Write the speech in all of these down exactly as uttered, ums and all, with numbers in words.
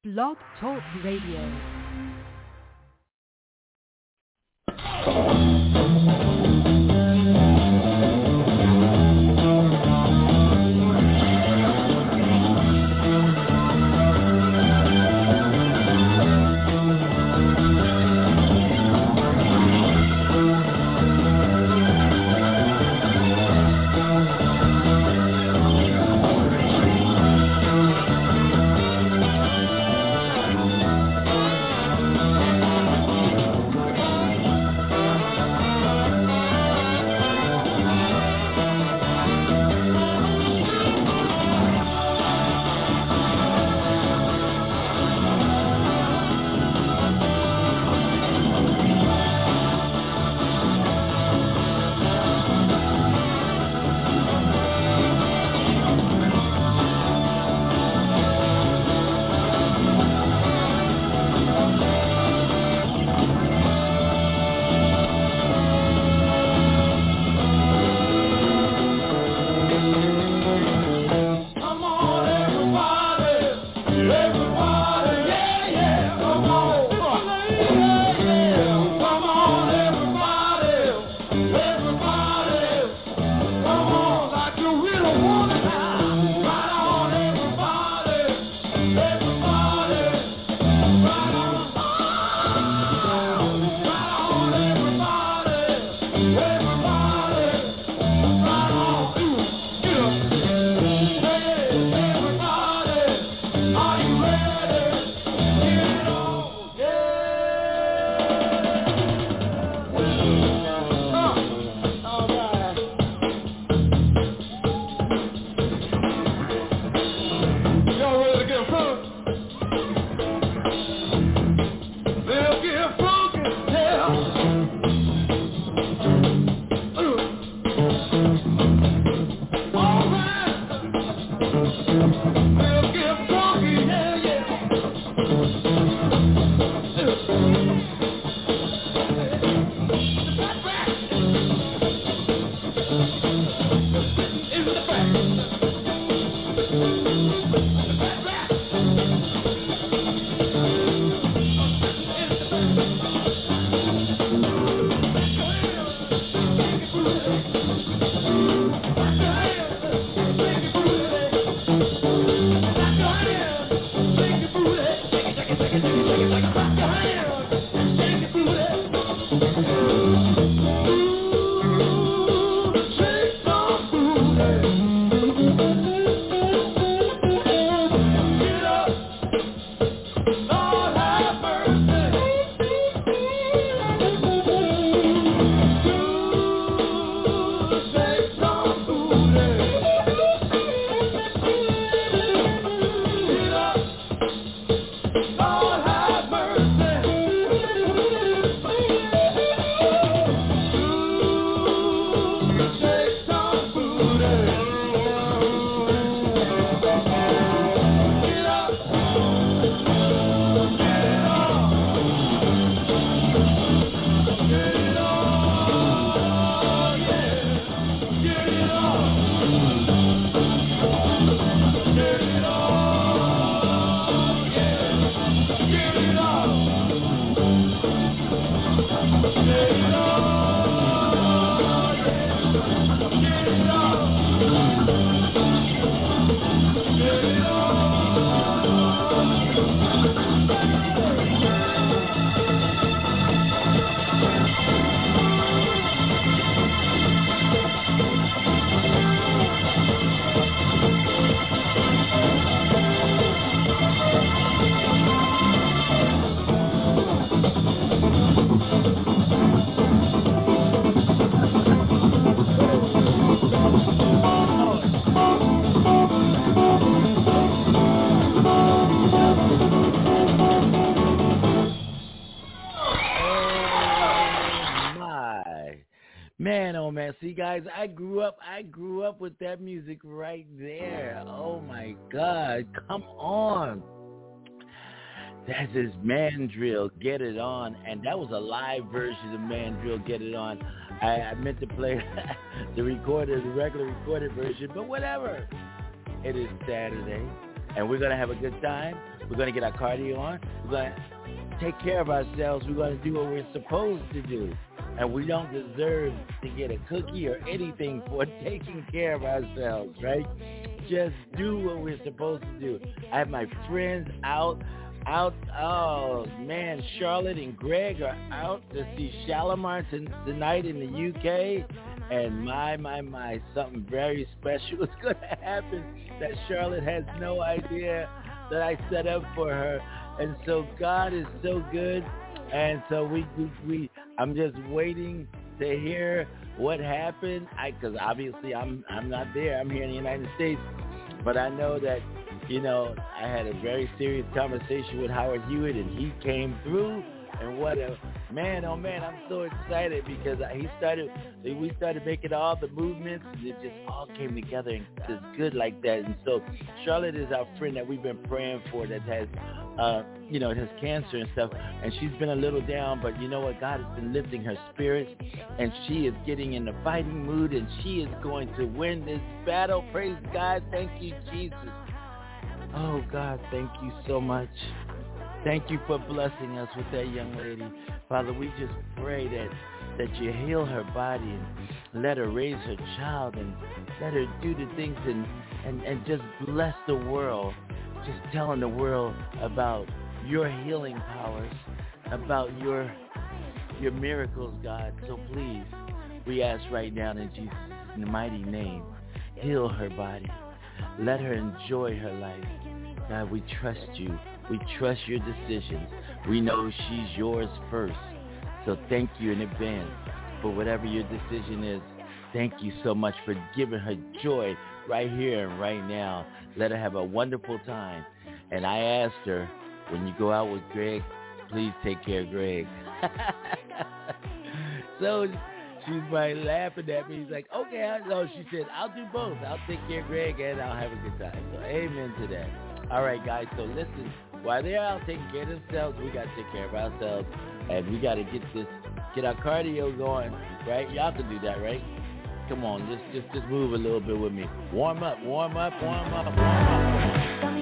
Blog Talk Radio. See, guys, I grew up, I grew up with that music right there. Oh, my God. Come on. That is Mandrill, Get It On. And that was a live version of Mandrill, Get It On. I, I meant to play the recorded, the regular recorded version, but whatever. It is Saturday. and we're going to have a good time. We're going to get our cardio on. We're going to take care of ourselves. We're going to do what we're supposed to do. And we don't deserve to get a cookie or anything for taking care of ourselves, right? Just do what we're supposed to do. I have my friends out, out, oh, man, Charlotte and Greg are out to see Shalimar t- tonight in the U K. And my, my, my, something very special is going to happen that Charlotte has no idea that I set up for her. And so God is so good. And so we, we, we I'm just waiting to hear what happened. I, cause obviously I'm, I'm not there. I'm here in the United States, but I know that, you know, I had a very serious conversation with Howard Hewitt and he came through. And what a man, oh man, I'm so excited because he started, we started making all the movements. It just all came together and it's good like that. And so Charlotte is our friend that we've been praying for that has, uh, you know, has cancer and stuff. And she's been a little down, but you know what? God has been lifting her spirits and she is getting in the fighting mood and she is going to win this battle. Praise God. Thank you, Jesus. Oh God, thank you so much. Thank you for blessing us with that young lady. Father, we just pray that, that you heal her body and let her raise her child and let her do the things and, and, and just bless the world. Just telling the world about your healing powers, about your your miracles, God. So please, we ask right now in Jesus' mighty name, heal her body. Let her enjoy her life. God, we trust you. We trust your decisions. We know she's yours first. So thank you in advance for whatever your decision is. Thank you so much for giving her joy right here and right now. Let her have a wonderful time. And I asked her, when you go out with Greg, please take care of Greg. So she's probably laughing at me. He's like, okay. I know. She said, I'll do both. I'll take care of Greg and I'll have a good time. So amen to that. All right, guys. So listen, while they're out taking care of themselves, we got to take care of ourselves. And we got to get this, get our cardio going, right? Y'all can do that, right? Come on, just, just, just move a little bit with me. Warm up, warm up, warm up, warm up.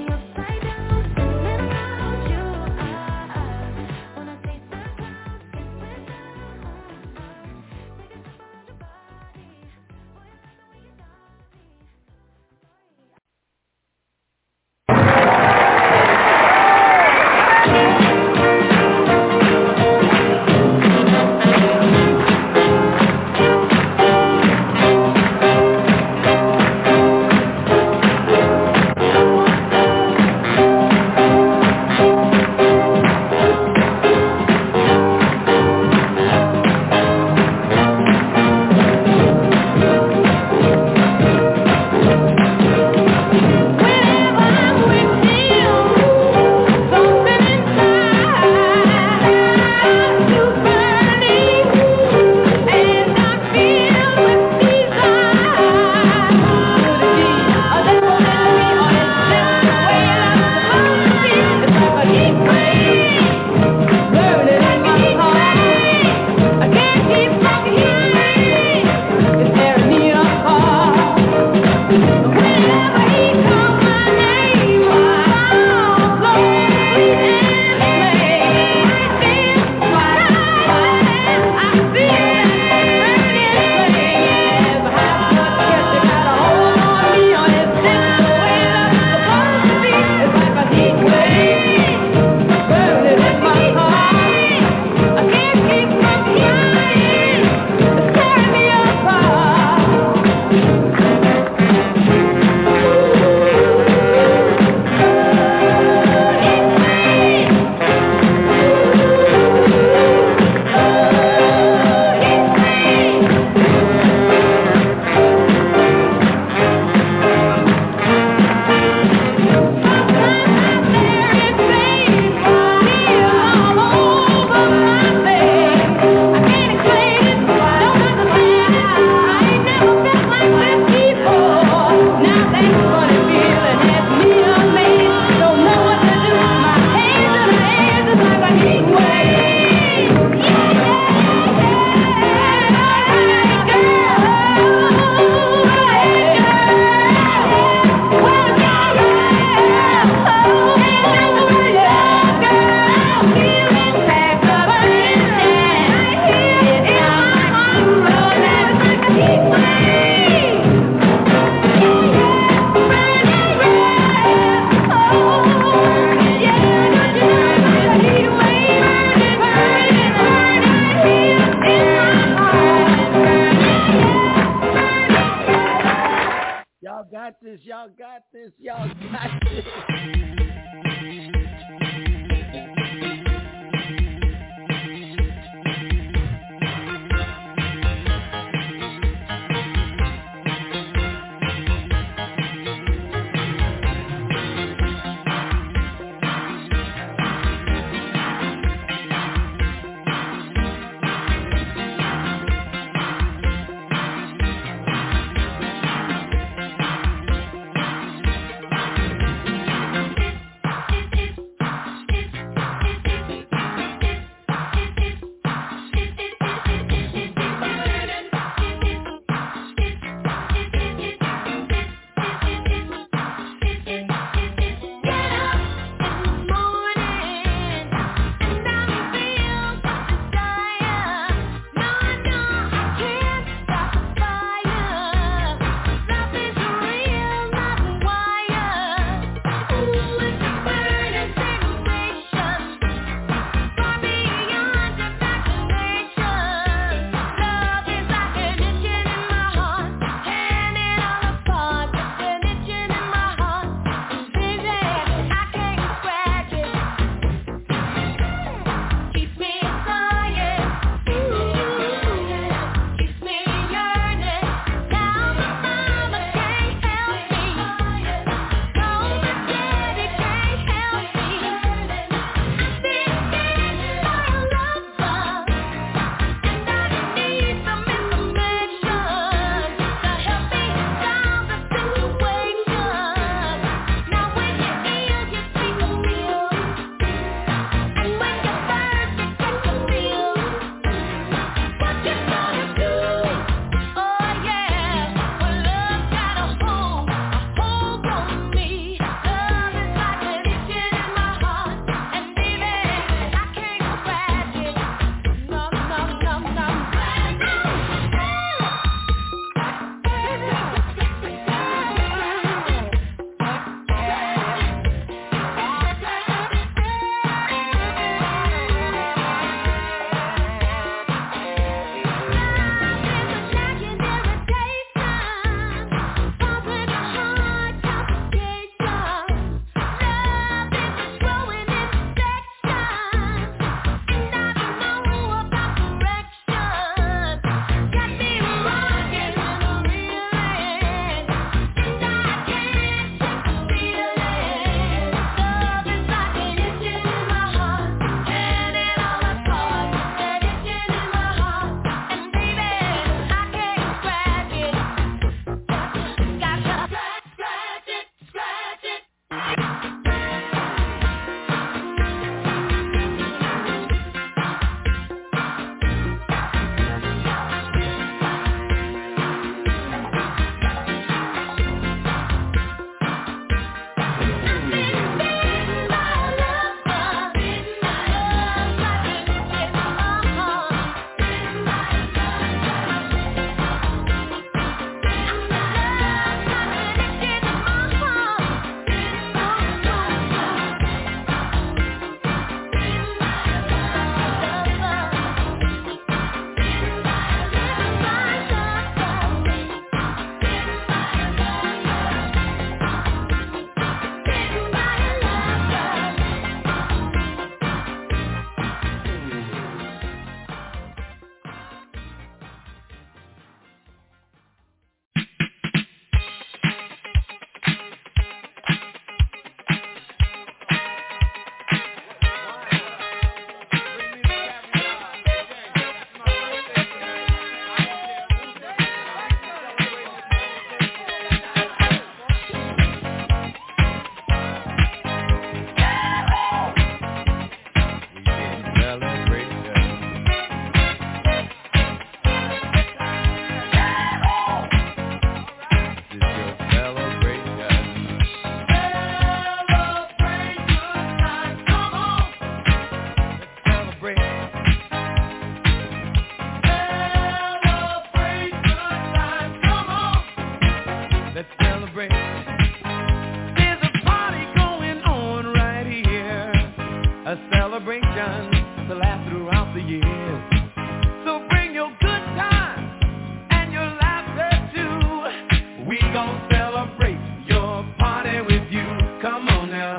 celebration to last throughout the year. So bring your good times and your laughter too. We gon' celebrate your party with you. Come on now.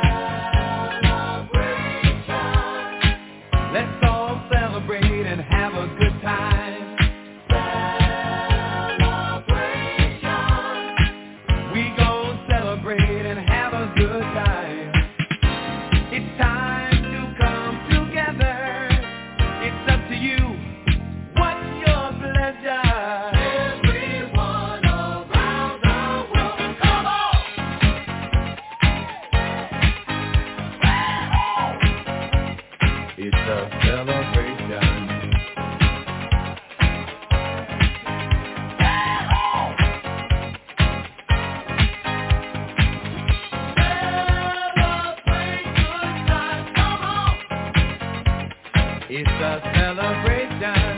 Celebration. Let's all celebrate and have a good time. Celebration. We gon' celebrate and have a good time. It's time to come together. It's up to you. What's your pleasure? Everyone around the world, come on! It's a celebration. Celebrate good times, come on! It's a celebration.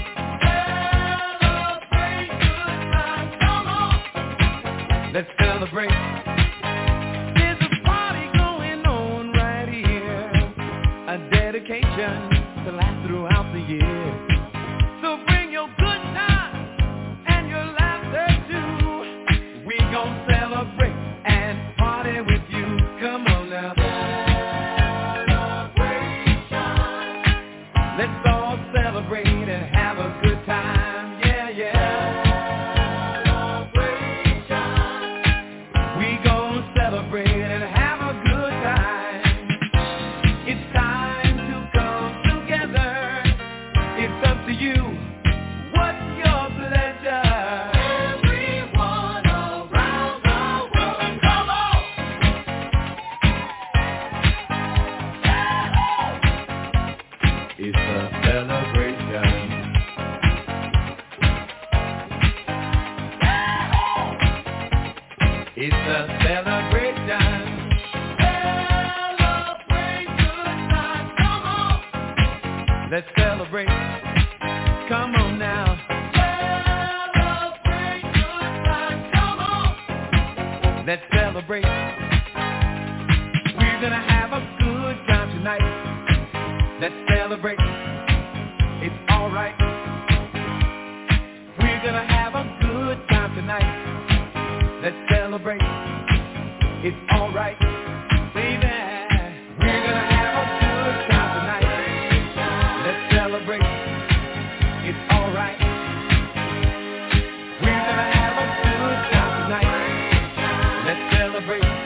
Celebrate good times, come on! Let's celebrate. There's a party going on right here. A dedication to last throughout the year. So bring your good times and your laughter too. We gon' celebrate and party with you. Come on now. Celebration. Let's all celebrate and have a good time. Yeah, yeah. Celebration. We gon' celebrate and have a good time. It's time to come together. It's up to you. What's your pleasure? Everyone around the world, come on! It's a celebration. It's a celebration. Celebrate good times, come on! Let's celebrate. Come on now. Celebrate good times, come on! Let's celebrate. We're gonna have a good time tonight. Let's celebrate. It's alright. We're gonna have a good time tonight. Let's celebrate. It's alright. Baby, we're gonna have a good time tonight. Let's celebrate. It's alright. We're gonna have a good time tonight. Let's celebrate.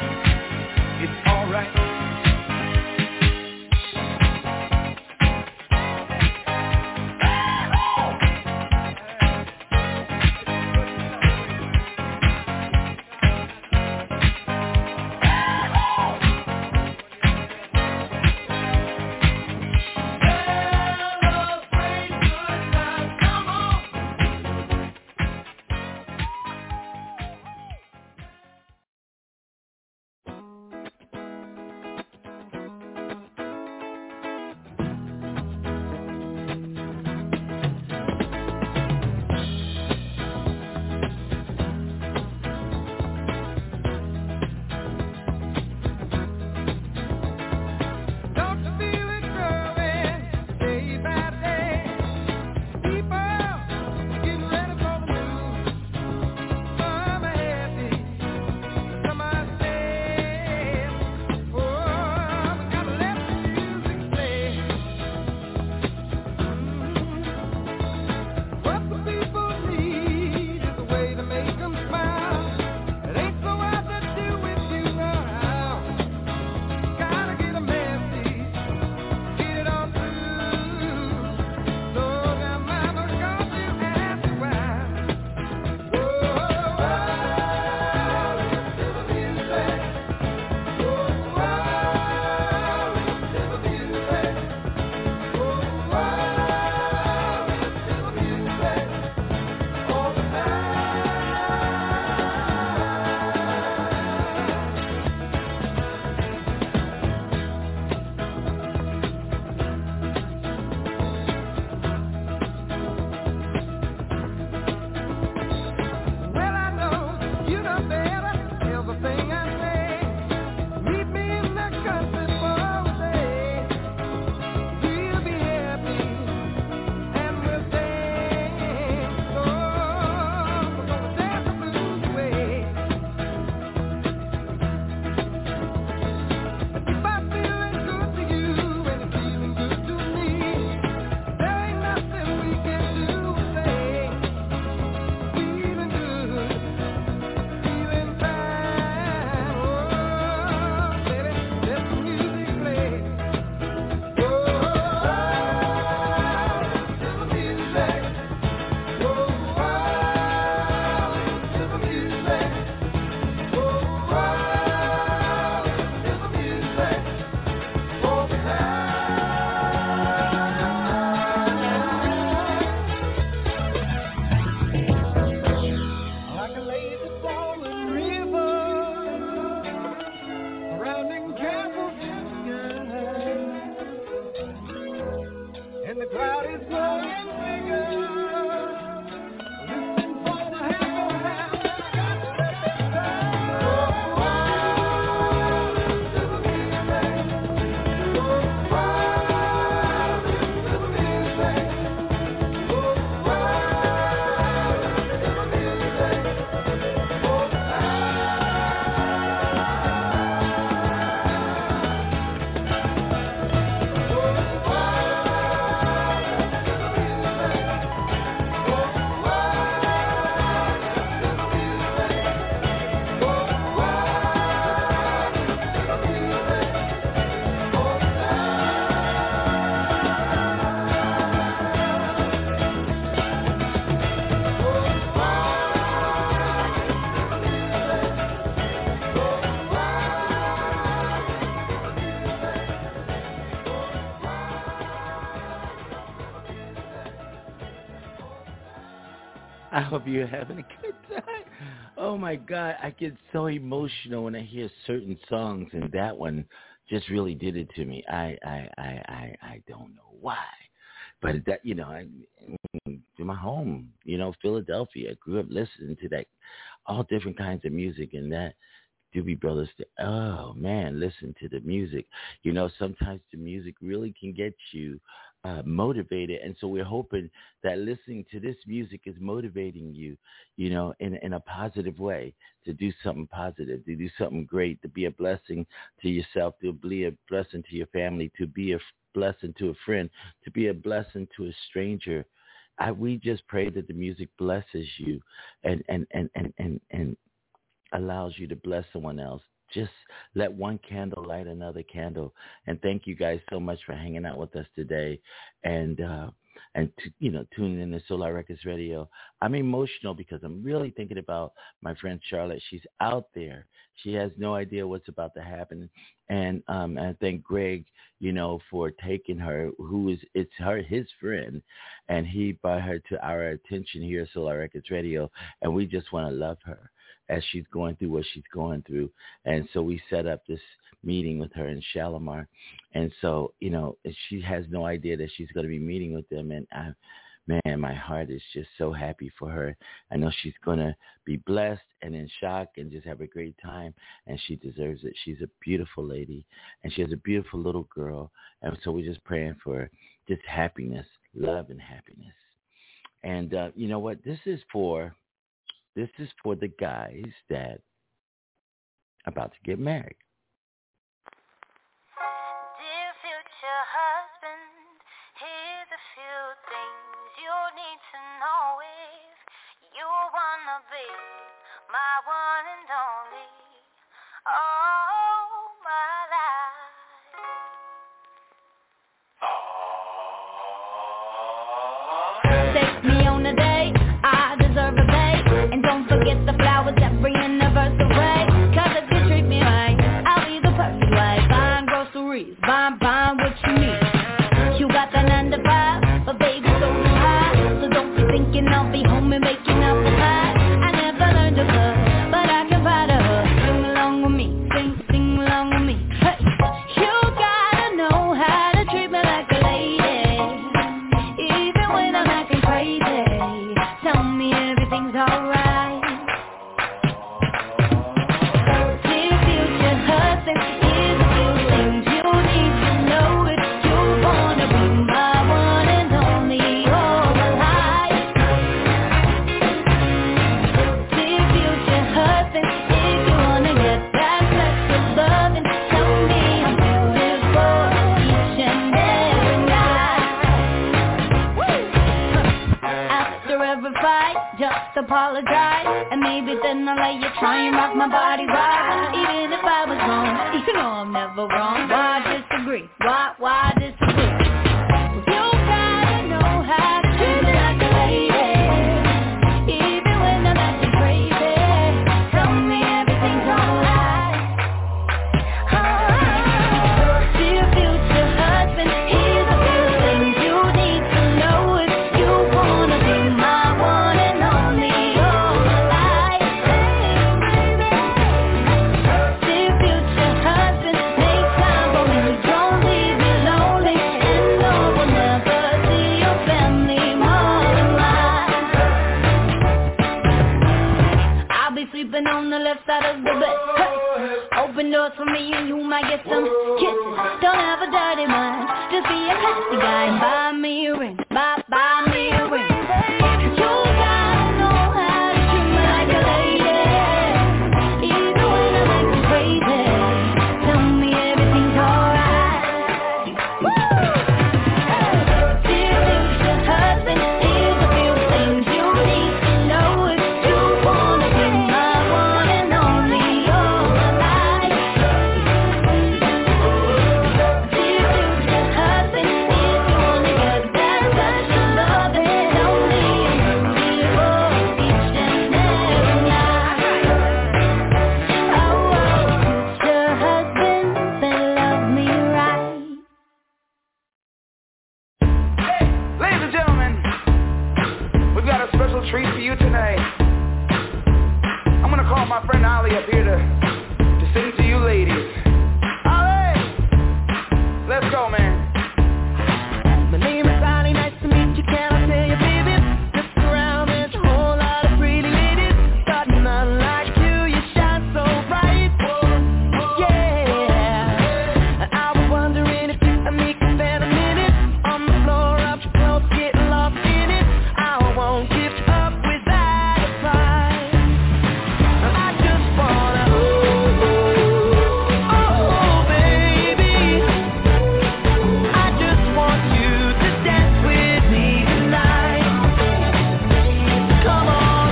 I hope you're having a good time. Oh, my God. I get so emotional when I hear certain songs, and that one just really did it to me. I I, I, I, I don't know why. But, that you know, I, in my home, you know, Philadelphia, I grew up listening to that, all different kinds of music, and that Doobie Brothers, oh, man, listen to the music. You know, sometimes the music really can get you uh, motivated, and so we're hoping that listening to this music is motivating you, you know, in, in a positive way, to do something positive, to do something great, to be a blessing to yourself, to be a blessing to your family, to be a blessing to a friend, to be a blessing to a stranger. I, we just pray that the music blesses you and, and, and, and, and, and allows you to bless someone else. Just let one candle light another candle. And thank you guys so much for hanging out with us today and, uh, and t- you know, tuning in to Solar Records Radio. I'm emotional because I'm really thinking about my friend Charlotte. She's out there. She has no idea what's about to happen. And um, I thank Greg, you know, for taking her, who is, it's her, his friend, and he brought her to our attention here at Solar Records Radio. And we just want to love her as she's going through what she's going through. And so we set up this meeting with her in Shalimar. And so, you know, she has no idea that she's going to be meeting with them. And I, man, my heart is just so happy for her. I know she's going to be blessed and in shock and just have a great time. And she deserves it. She's a beautiful lady and she has a beautiful little girl. And so we're just praying for just happiness, love and happiness. And uh, you know what? This is for, This is for the guys that are about to get married. Dear future husband, here's a few things you need to know if you wanna be my one and only. Oh, my life. Take me on a date, I deserve a date. And don't forget the flowers every anniversary. Cause if you treat me right, I'll be the perfect wife. Buying groceries, buying, buying what you need. You got that nine to five, but baby so do I. So don't be thinking I'll be home and making up a pie. I never learned to cook, but I can provide a hug. Sing along with me, sing, sing along with me. Hey, you gotta know how to treat me like a lady, even when I'm acting crazy. Tell me everything's alright. Apologize, and maybe then I'll let you try and rock my body right. Even if I was wrong, you know I'm never wrong. Why disagree? Why, why disagree? You gotta know how to treat me like a lady, even when I'm acting crazy. Tell me everything's alright. Oh, dear future husband, here's a few things you need to know if you wanna be my one and only. Sleeping on the left side of the bed. Hey. Open doors for me and you might get some kisses. Don't have a dirty mind, just be a classy guy. Buy me a ring, buy, buy me a ring. You gotta know how to treat me like a lady, even when I'm acting crazy. Tell me everything's alright. Woo! Dear future husband, here's a few things you need to know if you wanna be my one and only. Oh, my life. Dear future husband, if you wanna get that touch of love and only you for each and every night. Oh, future husband, better love me right. treat for you tonight. I'm gonna call my friend Ali up here to, to sing to you ladies. Ali! Let's go, man. My name is Ali, nice to meet you, can I tell you, baby? Just around, there's a whole lot of pretty ladies, but none like you, you shine so bright. Yeah, I was wondering if you and me could spend a minute on the floor of your clothes, getting lost in it. I won't give up without a fight. I just wanna, ooh, oh baby, I just want you to dance with me tonight. Come on,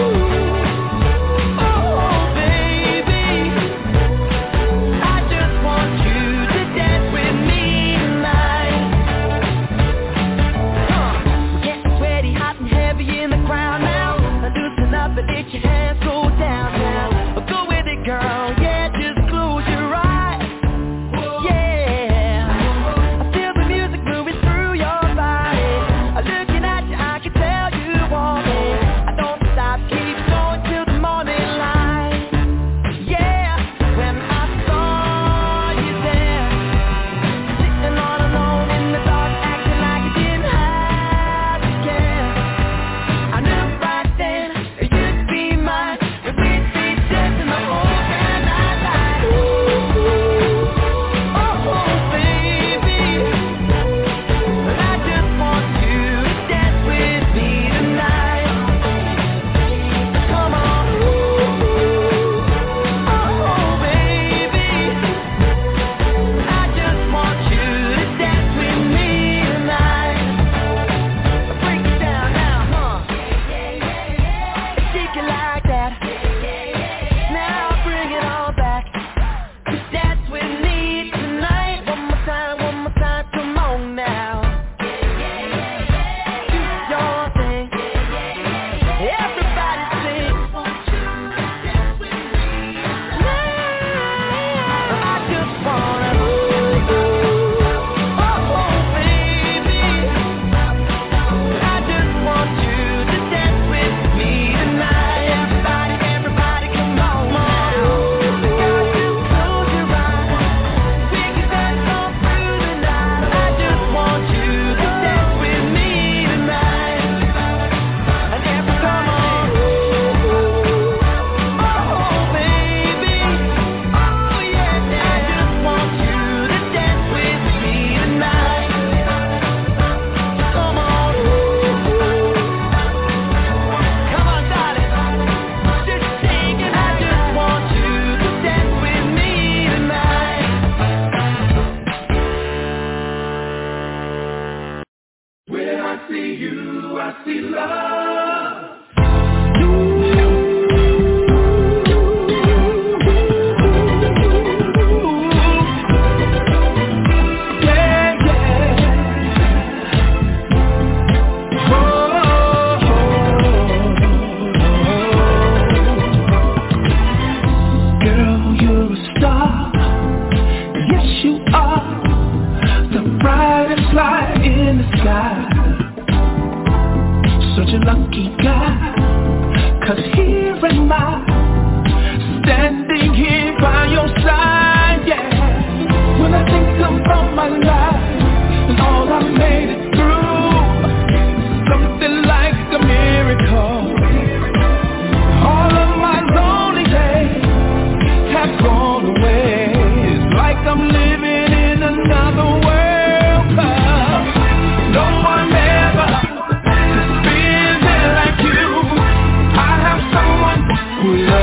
ooh, oh baby, I just want you to dance with me tonight. Huh. We're getting sweaty, hot and heavy in the crowd now. Loosen up and let your hands go down now. Go with it, girl, yeah, just close your eyes. Yeah, I feel the music moving through your body. Looking at you, I can tell you want it. I don't stop, keep going till the morning light. Yeah, when I saw you there, sitting all alone in the dark, acting like you didn't have a care, I knew right then you'd be mine, and we'd be dancing the whole damn night like, ooh, oh baby, but I just want you to dance with me tonight. Come on, ooh, oh baby, I just want you to dance with me tonight. Break it down now, huh? Shake it like that. Now bring it all back. Just dance with me tonight. One more time, one more time, come on now. Do your thing. Everybody sing. I just wanna, ooh, oh baby, I just want you to dance with me tonight. Everybody, everybody, come on now. Girl, just close your eyes. We can dance all through the night. I just want you to dance with me tonight. And every come on, oh baby, oh yeah, I just want you to dance with me tonight. Come on, come on, darling, just sing it. I just want you to dance with me tonight. When I see you, I see love. Yeah, yeah. Oh, girl, you're a star. Yes, you are. The brightest light in the sky. Such a lucky guy, 'cause here am I, standing here by your side, yeah. When I think about my life and all I made it through, something like a miracle. All of my lonely days have gone away. It's like I'm living in another world, 'cause no one ever has been there like you. I have someone who loves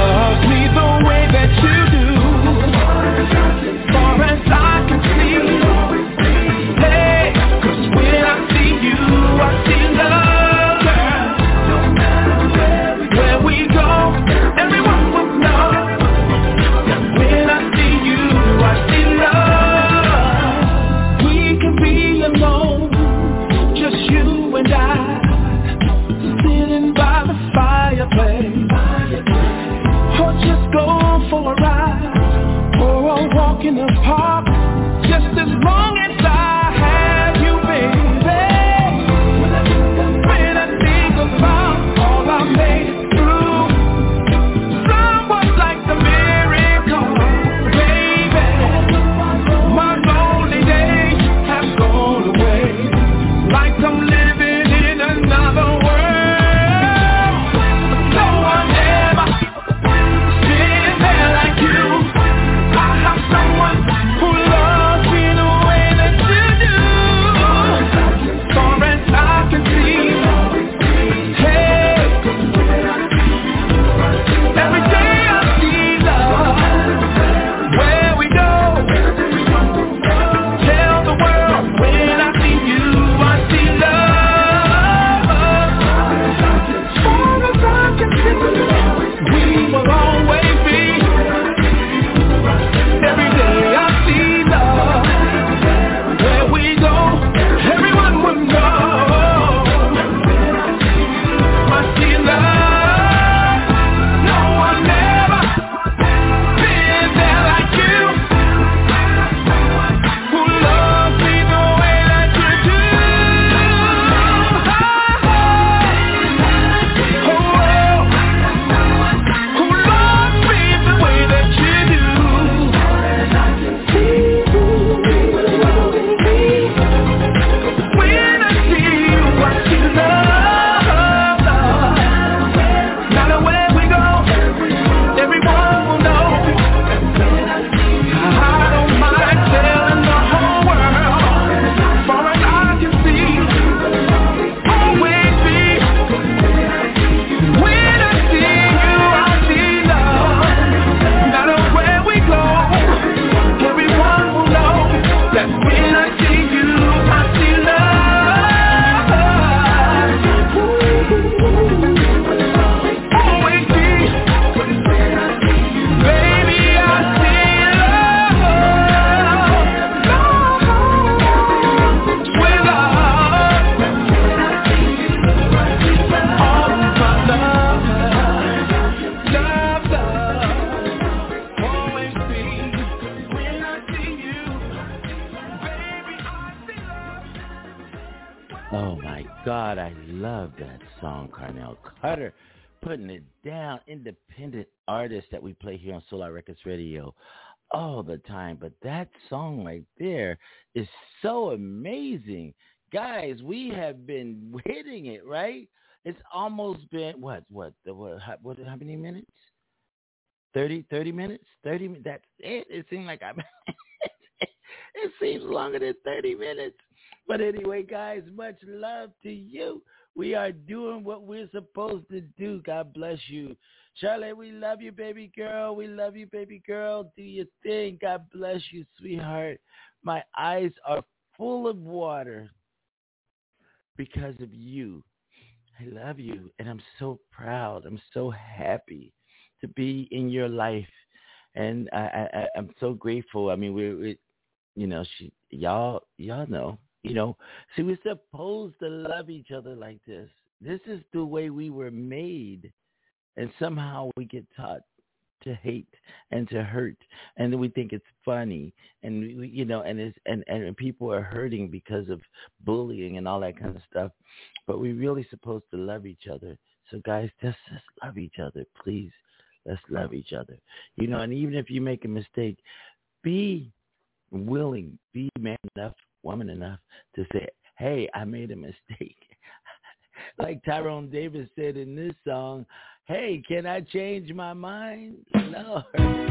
Oh my God, I love that song, Carnell Carter, putting it down. Independent artist that we play here on Solar Records Radio all the time. But that song right there is so amazing. Guys, we have been hitting it, right? It's almost been, what, what, what, how, what, how many minutes? thirty, thirty minutes? thirty, that's it. It seemed like I'm, it seems longer than thirty minutes. But anyway, guys, much love to you. We are doing what we're supposed to do. God bless you. Charlotte, we love you, baby girl. We love you, baby girl. Do your thing. God bless you, sweetheart. My eyes are full of water because of you. I love you, and I'm so proud. I'm so happy to be in your life, and I, I, I'm so grateful. I mean, we're, we, you know, she, y'all, y'all know. You know, see, we're supposed to love each other like this. This is the way we were made. And somehow we get taught to hate and to hurt. And then we think it's funny. And, we, you know, and, it's, and, and people are hurting because of bullying and all that kind of stuff. But we're really supposed to love each other. So, guys, just, just love each other, please. Let's love each other. You know, and even if you make a mistake, be willing, be man enough, woman enough to say, hey, I made a mistake. Like Tyrone Davis said in this song, hey, can I change my mind? Lord.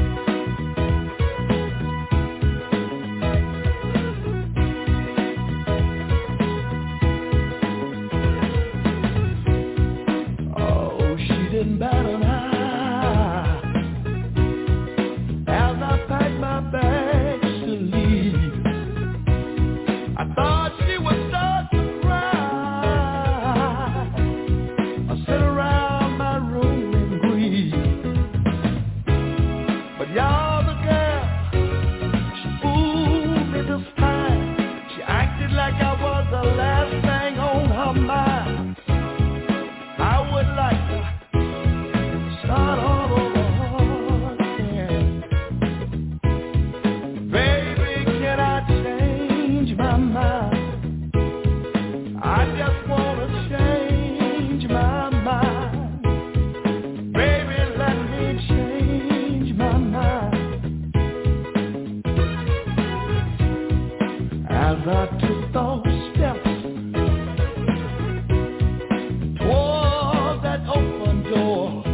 Oh, she didn't bat an eye as I packed my bags to leave. I thought she would start to cry or sit around my room and grieve. But y'all, the girl, she fooled me this time. She acted like I was the last thing on her mind. I would like to start all over again. Baby, can I change my mind? I just want to change my mind. Baby, let me change my mind. As I took those steps toward that open door,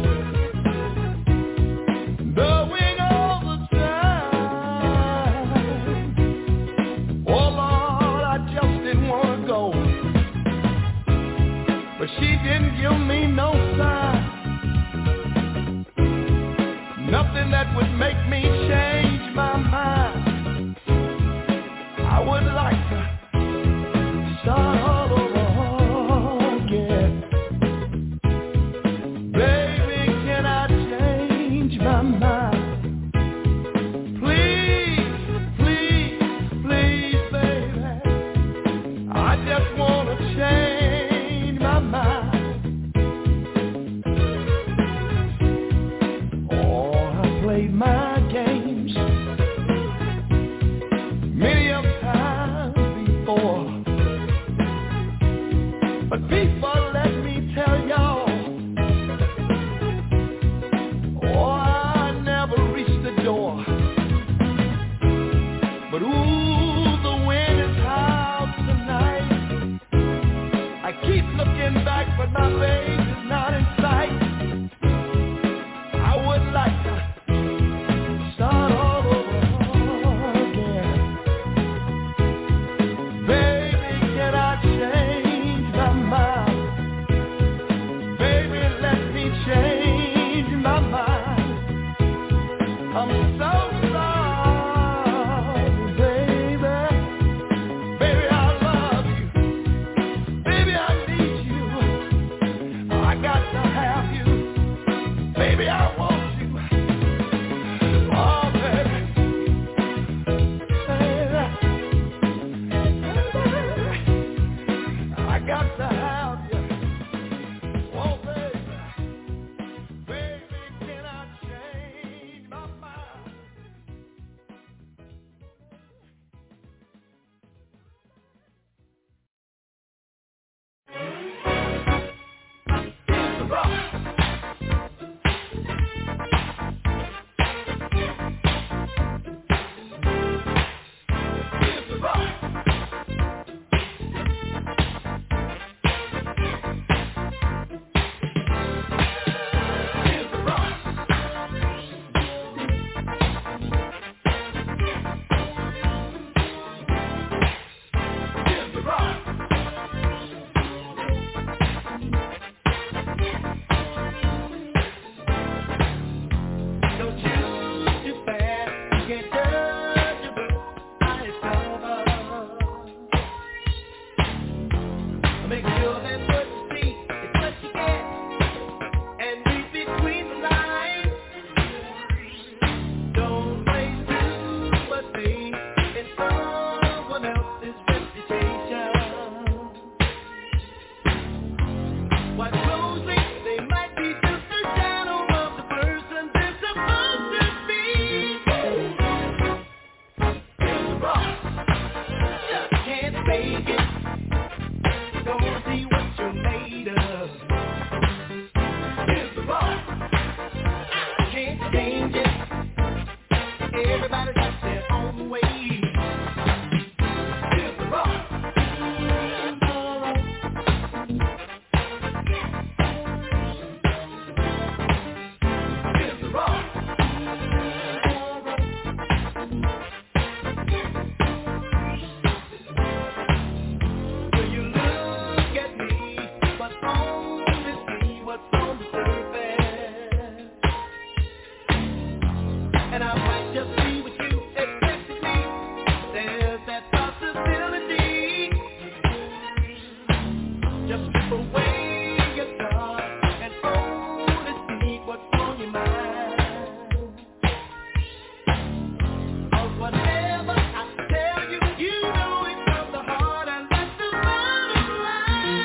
knowing all the time, oh Lord, I just didn't want to go. But she didn't give me no sign, nothing that would make me change my mind. I would like to start all over again. Baby, can I change my mind? Please, please, please, baby. I just want to change my mind. Make sure that what you see is what you get, and read between the lines. Don't waste too much faith in someone else's reputation. Watch closely, they might be just a shadow of the person they're supposed to be. Here's the rock, just can't fake it. Don't see what you're made of. Here's the rock, I can't change it. Everybody got their own way. Here's the rock. Here's the rock. Will you look at me, but only see what's on the surface? And I might just be what you expected me. There's that possibility. Just strip away your guard and only see what's on your mind. 'Cause whatever I tell you, you know it from the heart, and that's the bottom line.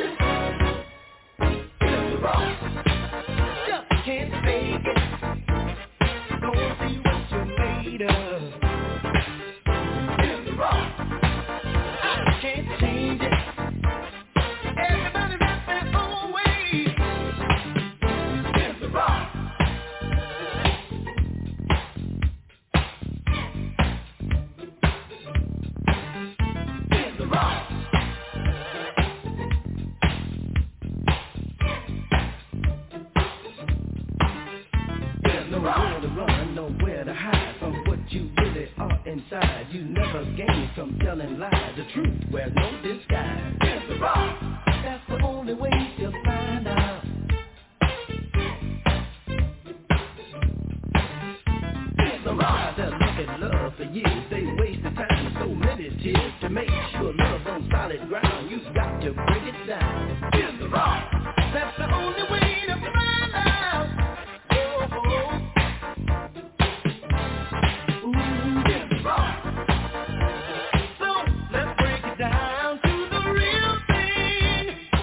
Here's the rock, just can't fake it. Don't see what you're made of. Here's the rock, I can't change it. Everybody got their own way. Here's the rock. Here's the rock. There's nowhere to run, nowhere to hide from what you really are inside. You never gain from telling lies. The truth wears no disguise. Here's the rock. That's the only way you'll find out. Here's the rock. They're looking love for years. They wasted time and so many tears to make sure love on solid ground. You've got to break it down. Here's the rock. That's the only way to find out. Oh, oh. Ooh, here's the rock. So let's break it down to the real thing.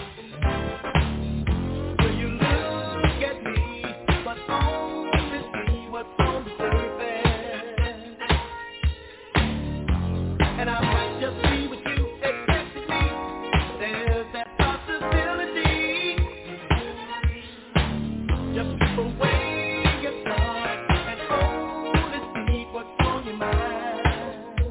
Will you look at me, but only see what's on the surface? And I might just be what you expected me. There's that possibility. Just strip away your thoughts and only see what's on your mind.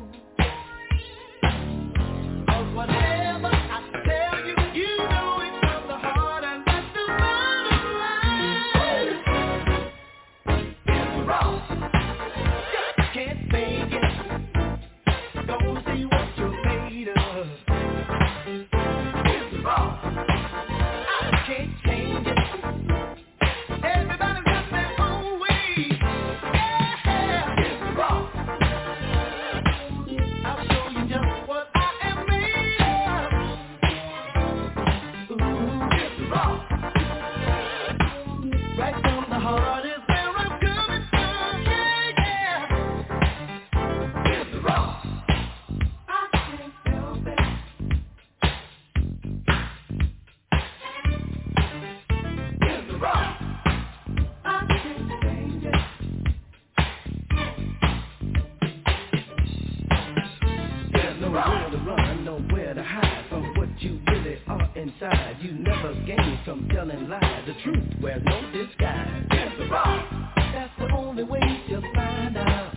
'Cause whatever I tell you, you know it from the heart, and that's the bottom line. Here's the rock, just can't fake it. Don't see what you're made of. Here's the rock, I can't change it. Everybody got their own way. Yeah, here's the rock. I'll show you just what I am made of. Ooh, here's the rock. Right from the heart is where I'm coming from. Yeah, yeah. Here's the rock. I can't help it. Here's the rock. I can't change it. There's nowhere to run, nowhere to hide from what you really are inside. You never gain from telling lies. The truth wears no disguise. Here's the rock. That's the only way you'll find out.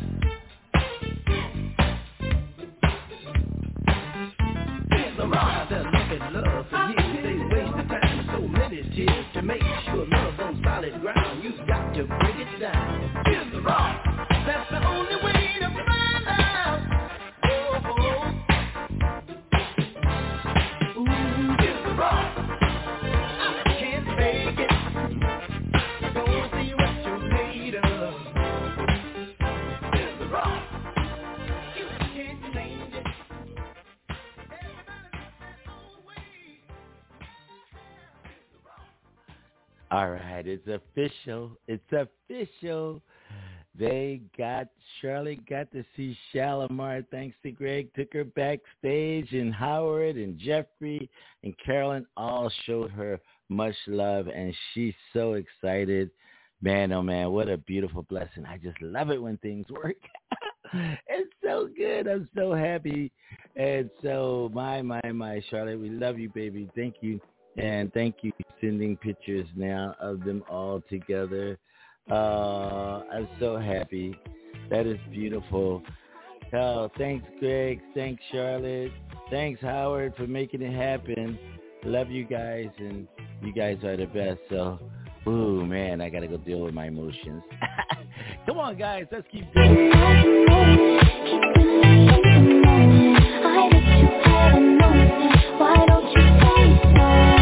Here's the rock. They're looking love for years. They wasted time and so many tears to make sure love on solid ground. You've got to break it down. Here's the rock. That's the only way to find out. Oh, oh. Ooh, here's the rock. I can't fake it. Don't see what you're made of. Here's the rock. You can't change it. Everybody got their own way. All right, it's official. It's official. They got, Charlotte got to see Shalimar thanks to Greg. Took her backstage, and Howard and Jeffrey and Carolyn all showed her much love, and she's so excited. Man, oh man, what a beautiful blessing. I just love it when things work. It's so good. I'm so happy. And so, my, my, my, Charlotte, we love you, baby. Thank you. And thank you for sending pictures now of them all together. Uh, I'm so happy. That is beautiful. Oh, thanks, Greg. Thanks, Charlotte. Thanks, Howard, for making it happen. Love you guys, and you guys are the best. So, ooh, man, I got to go deal with my emotions. Come on, guys. Let's keep going. Why don't you say so?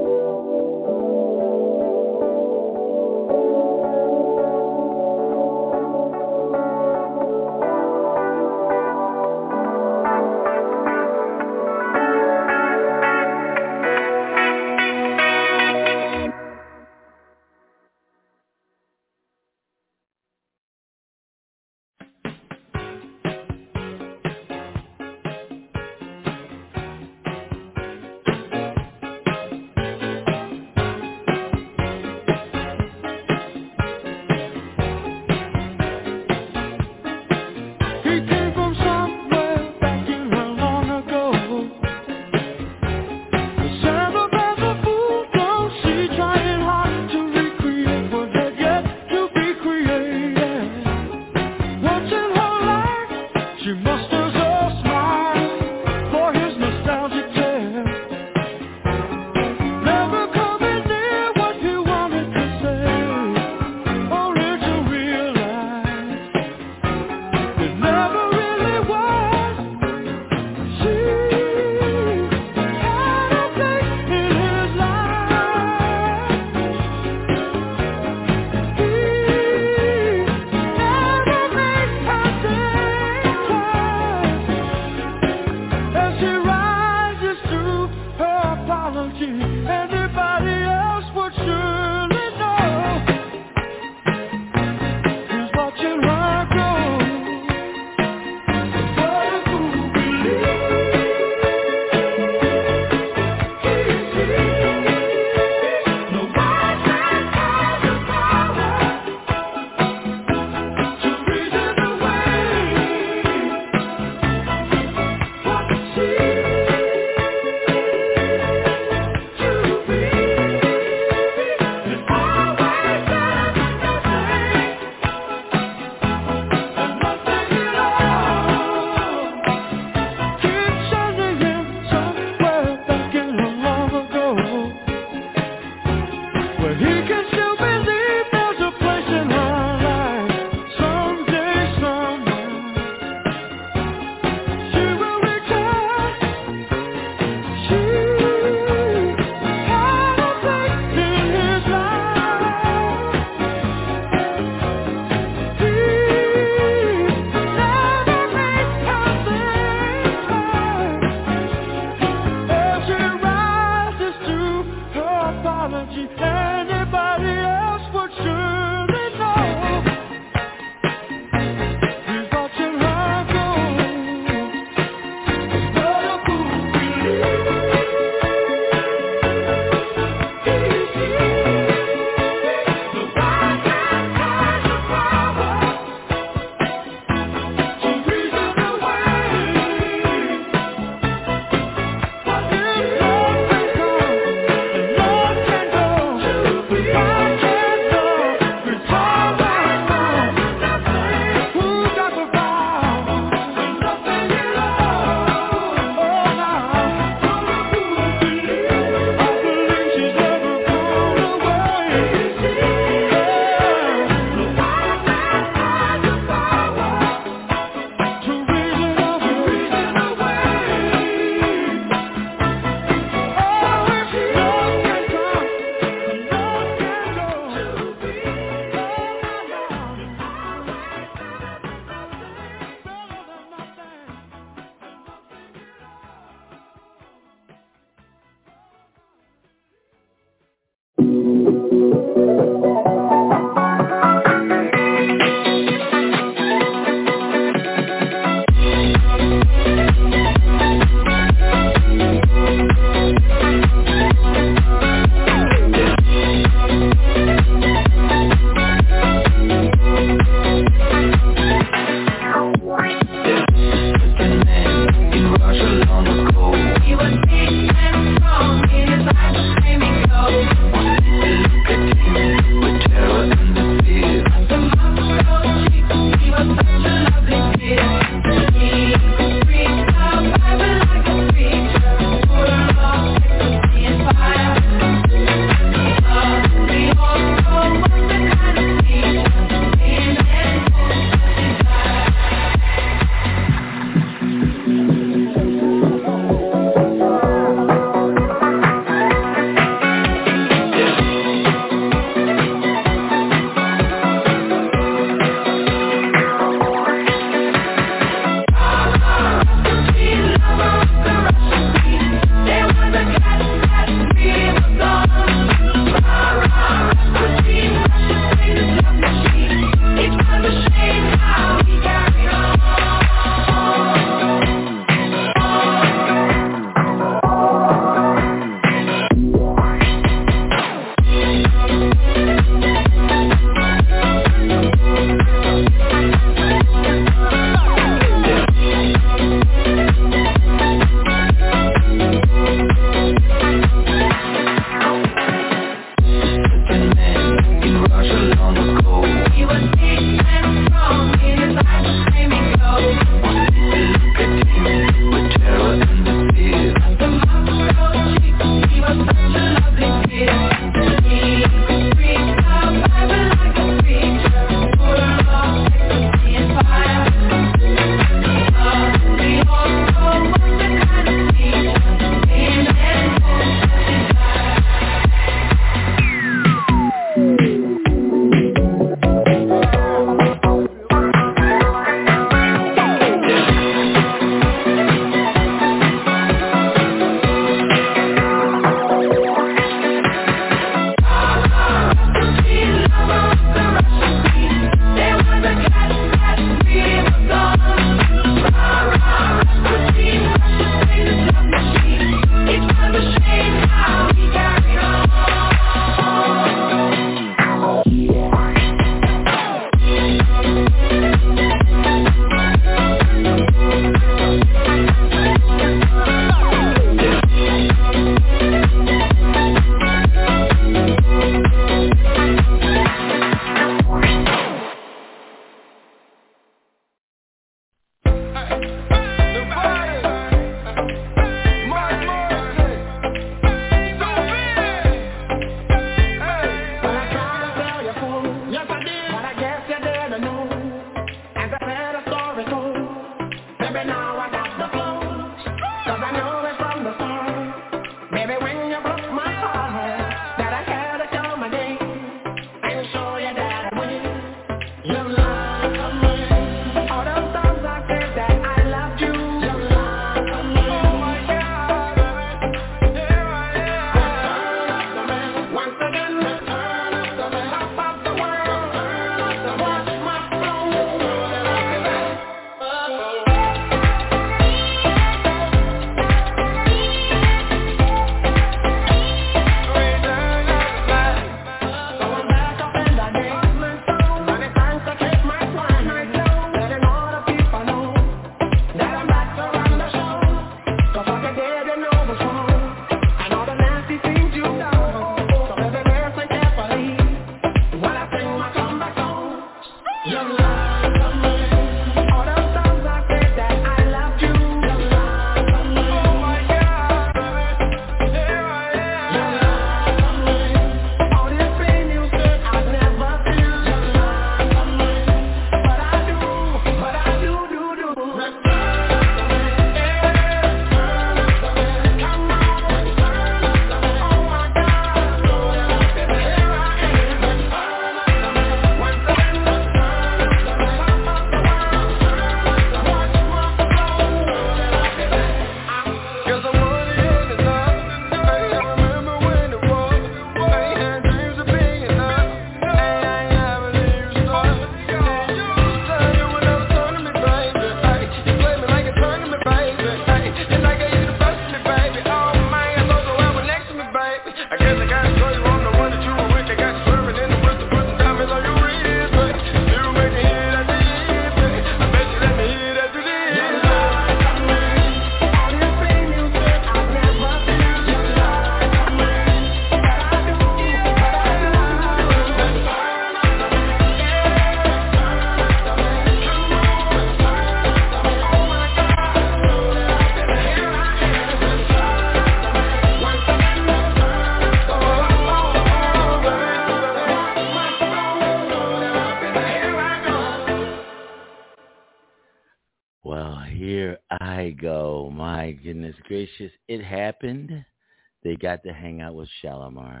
go. My goodness gracious. It happened. They got to hang out with Shalamar.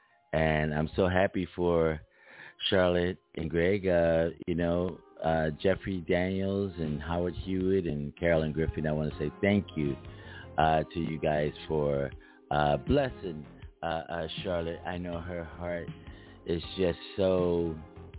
And I'm so happy for Charlotte and Greg, uh, you know, uh, Jeffrey Daniels and Howard Hewitt and Carolyn Griffin. I want to say thank you uh, to you guys for uh, blessing uh, uh, Charlotte. I know her heart is just so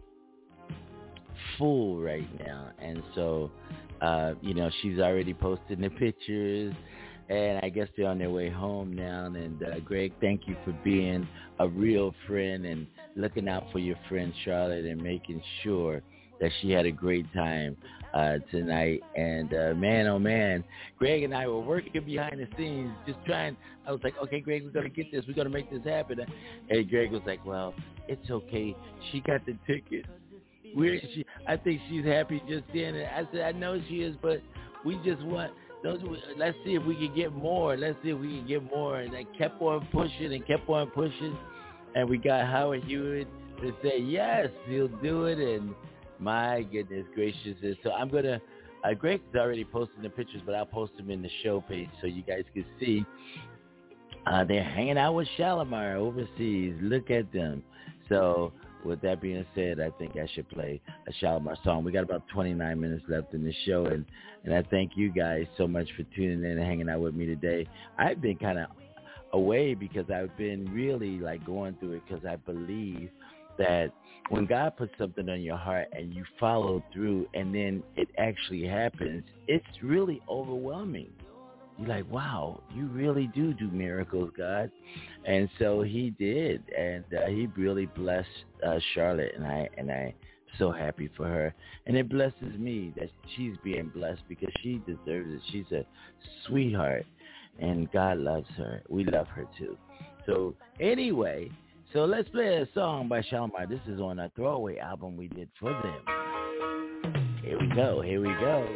full right now. And so, uh, you know, she's already posted the pictures. And I guess they're on their way home now. And uh, Greg, thank you for being a real friend and looking out for your friend Charlotte and making sure that she had a great time uh, tonight. And uh, man, oh man, Greg and I were working behind the scenes, just trying. I was like, okay, Greg, we're going to get this. We're going to make this happen. And Greg was like, well, it's okay. She got the ticket. Where is she? I think she's happy just then. And I said, I know she is, but we just want... Those, let's see if we can get more. Let's see if we can get more. And I kept on pushing and kept on pushing. And we got Howard Hewitt to say, yes, he'll do it. And my goodness gracious. And so I'm going to, uh, Greg's already posting the pictures, but I'll post them in the show page so you guys can see. Uh, they're hanging out with Shalamar overseas. Look at them. So with that being said, I think I should play a Shalamar song. We got about twenty-nine minutes left in the show, and, and I thank you guys so much for tuning in and hanging out with me today. I've been kind of away because I've been really like going through it because I believe that when God puts something on your heart and you follow through and then it actually happens, it's really overwhelming. You're like, wow, you really do do miracles, God. And so he did, and uh, he really blessed uh, Charlotte, and I and I'm so happy for her. And it blesses me that she's being blessed because she deserves it. She's a sweetheart, and God loves her. We love her too. So anyway, so let's play a song by Shalamar. This is on a throwaway album we did for them. Here we go. Here we go.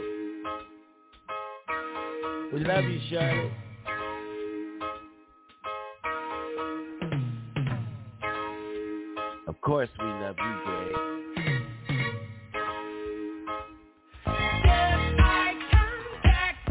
We love you, Charlotte. Of course we love you, Greg. Get eye contact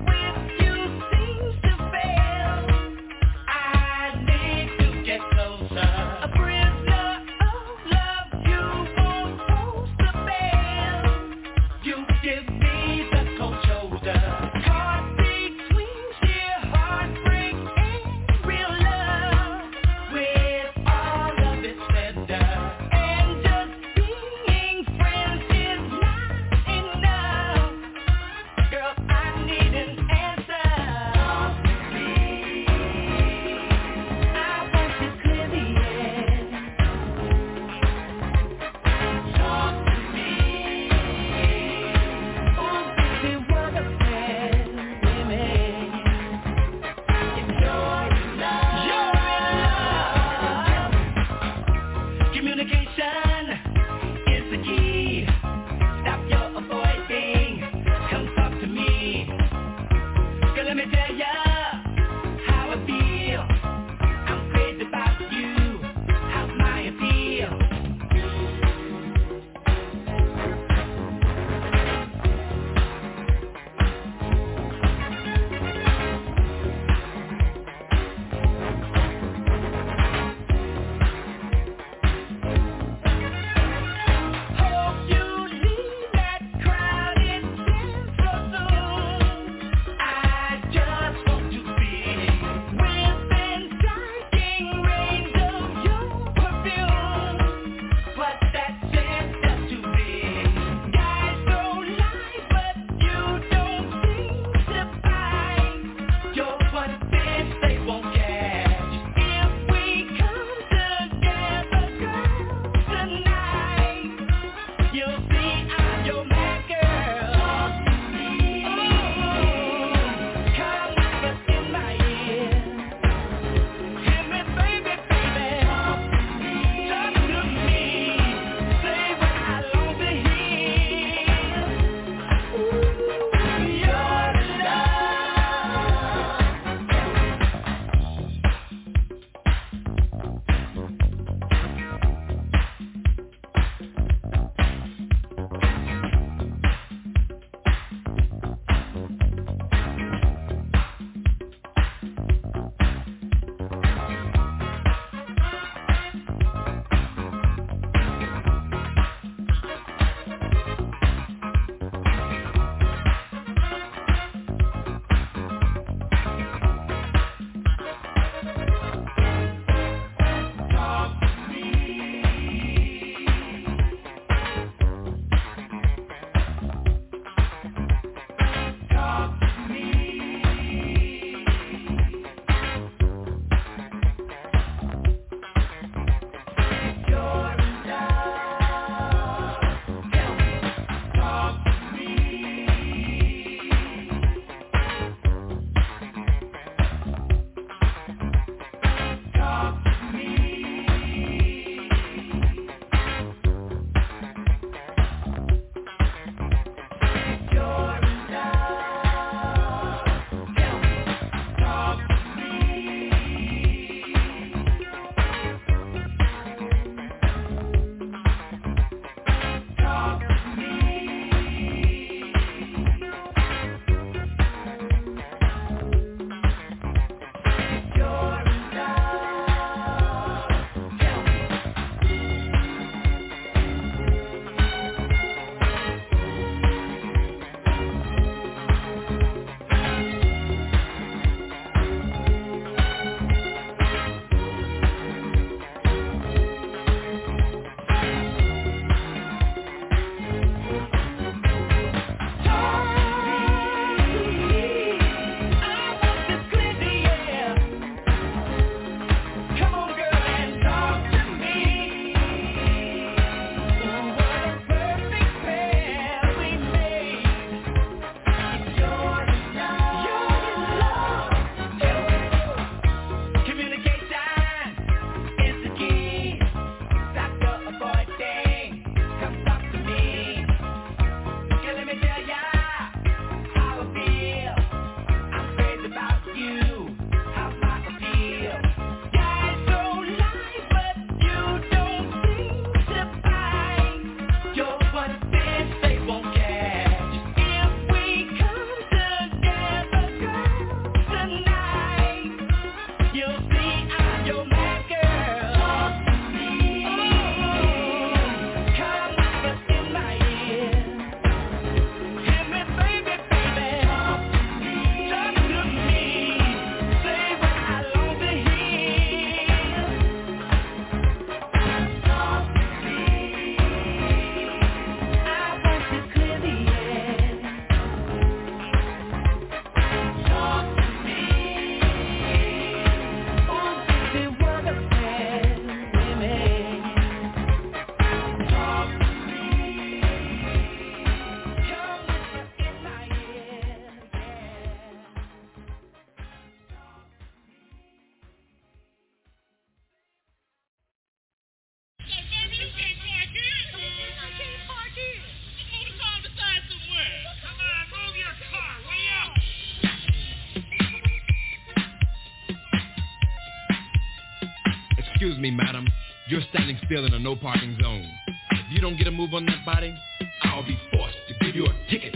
Excuse me, madam. You're standing still in a no parking zone. If you don't get a move on that body, I'll be forced to give you a ticket.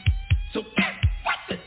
So get what's it?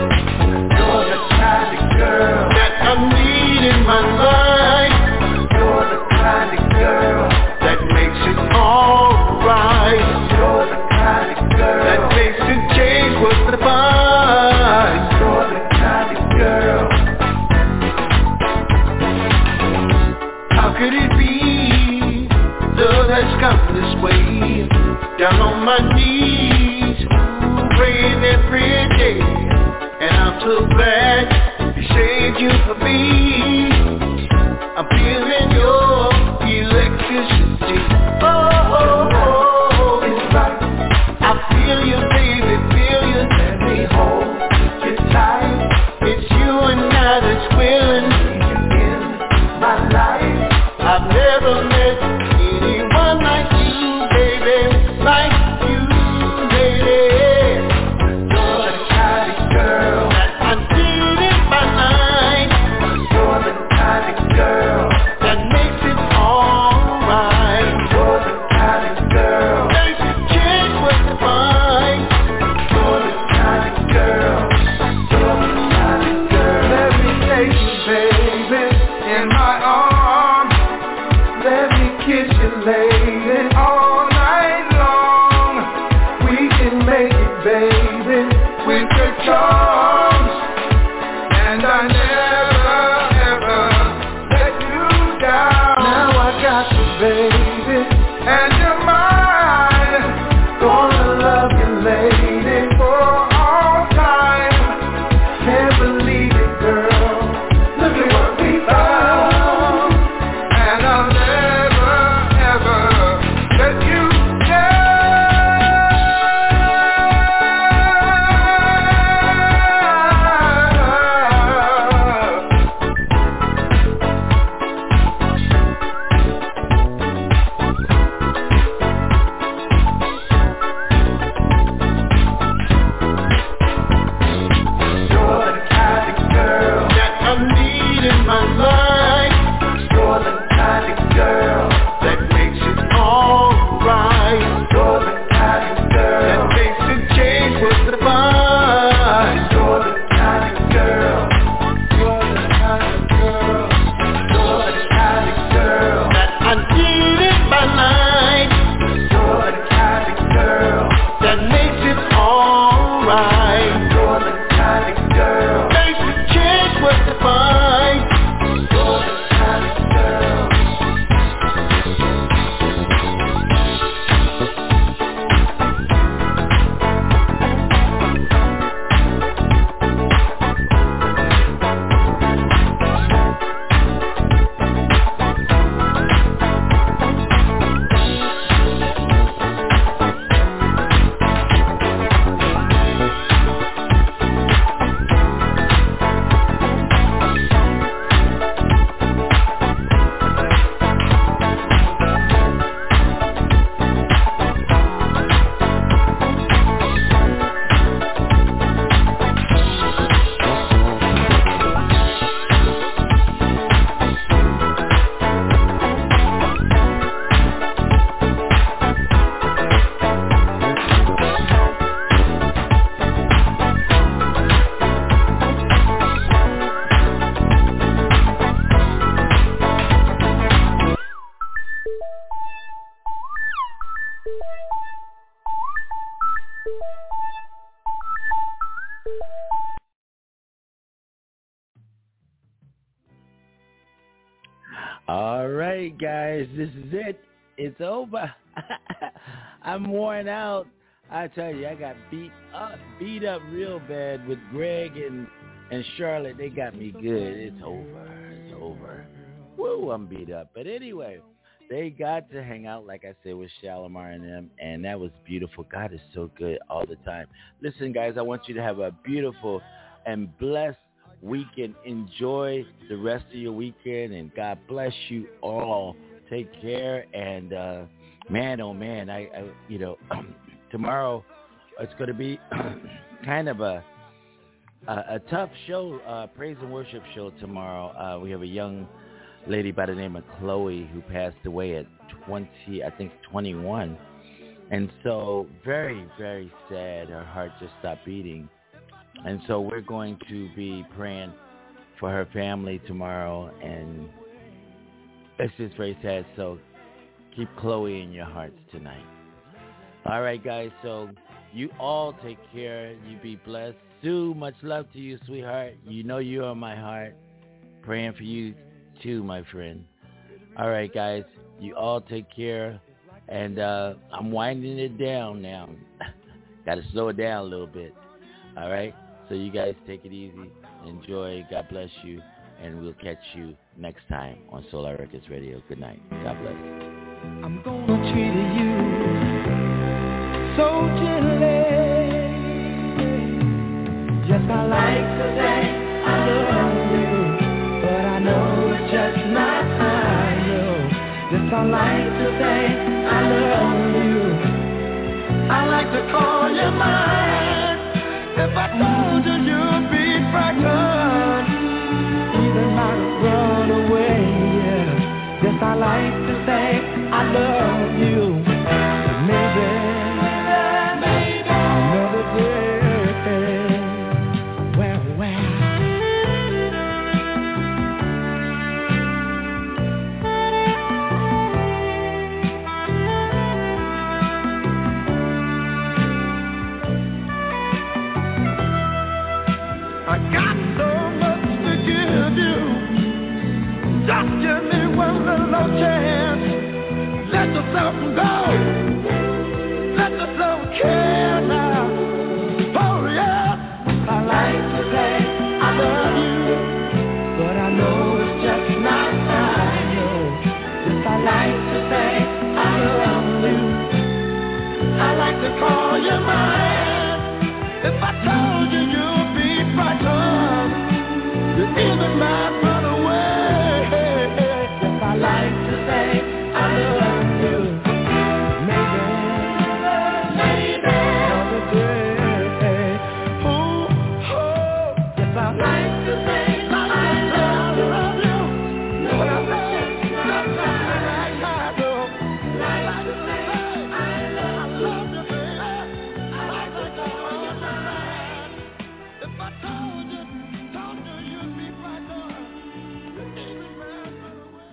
my life. you for me. I'm feeling your electricity. Oh, oh, oh, it's right. I feel you, baby, feel you. Let me hold you tight. It's you and I that's willing in my life. I've never met anyone like you, baby, like you, lady. You're the kind of girl that I need in my life. You're the kind of girl that makes it alright. You're the kind of girl that can change what's fine. You're the kind of girl. You're the kind of girl. Let me take you, baby, in my arms. Let me kiss you, lady, all night long. We can make it, baby, with your charms. And I never, ever let you down. Now I got you, baby, and you're mine. Gonna love you, lady, for all time. Can't believe it, girl. Look at what we found. And I'll never, ever let you down. You're the kind of girl that I need in my life. You're the kind of girl that makes it alright. You're the kind of girl that makes it change with the vibe. You're the kind of girl. You're the kind of girl. You're the kind of girl that I need in my life. You're the kind of girl that makes it alright. You're the kind of girl makes it change with the vibe. You're the kind of girl. All right, guys, this is it. It's over. I'm worn out. I tell you, I got beat up, beat up real bad with Greg and, and Charlotte. They got me good. It's over. It's over. Woo, I'm beat up. But anyway, they got to hang out, like I said, with Shalimar and them, and that was beautiful. God is so good all the time. Listen, guys, I want you to have a beautiful and blessed weekend. Enjoy the rest of your weekend, and God bless you all. Take care, and uh, man, oh man, I, I you know, tomorrow it's going to be kind of a a, a tough show, uh, praise and worship show tomorrow. Uh, we have a young lady by the name of Chloe who passed away at twenty, I think twenty-one, and so very, very sad. Her heart just stopped beating. And so we're going to be praying for her family tomorrow, and it's just very sad. So keep Chloe in your hearts tonight. All right, guys, so you all take care. You be blessed. Sue, much love to you, sweetheart. You know you're on my heart. Praying for you too, my friend. All right, guys, you all take care. And uh, I'm winding it down now. Got to slow it down a little bit. All right? So you guys take it easy. Enjoy. God bless you. and we'll catch you next time on Solar Records Radio. Good night. God bless. I'm gonna treat you so gently. Yes, I like to say I love you, but I know it's just not time. Yes, I like to say I love you. I like to call you mine. If I told you you'd be frightened, even might run away. Yeah. Yes, I like to say I love you. Maybe, maybe another day. Well, well. I got so much to give you. Just give me one little chance. Let yourself go. Let yourself care now. Oh yeah. I like to say I love you, but I know it's just not time. No. Yes, I like to say I love you. I like to call you mine. If I told you you'd be frightened, you even might run away. Yes, I like to say I love you. Maybe, maybe another day. Oh, oh. Yes, I like to say I love you. But I know it's not right. I know. I like to say I love you, baby. I like to call you mine. If I told you, told you you'd be frightened, you even might run away.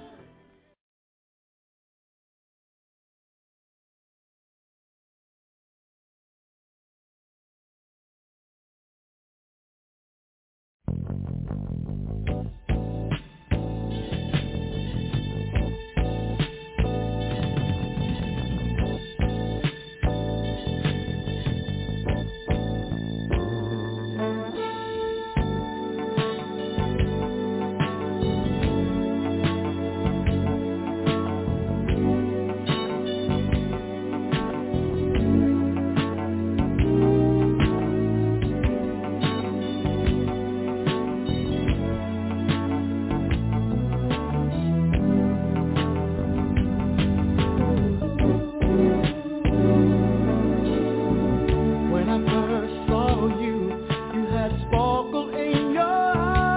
When I first saw you, you had sparkle in your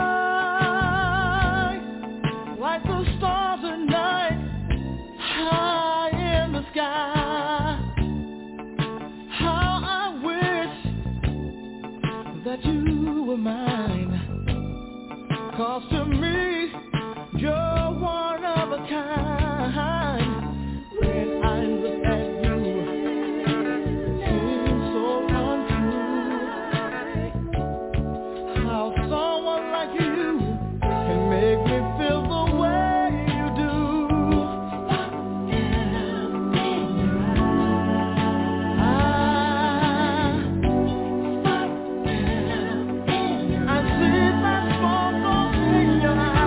eyes, like the stars at night, high in the sky. How I wish that you were mine, 'cause to me, you're one of a kind. When I look at you, seems so untrue. How someone like you can make me feel the way you do. I, I see that sparkle in your eyes.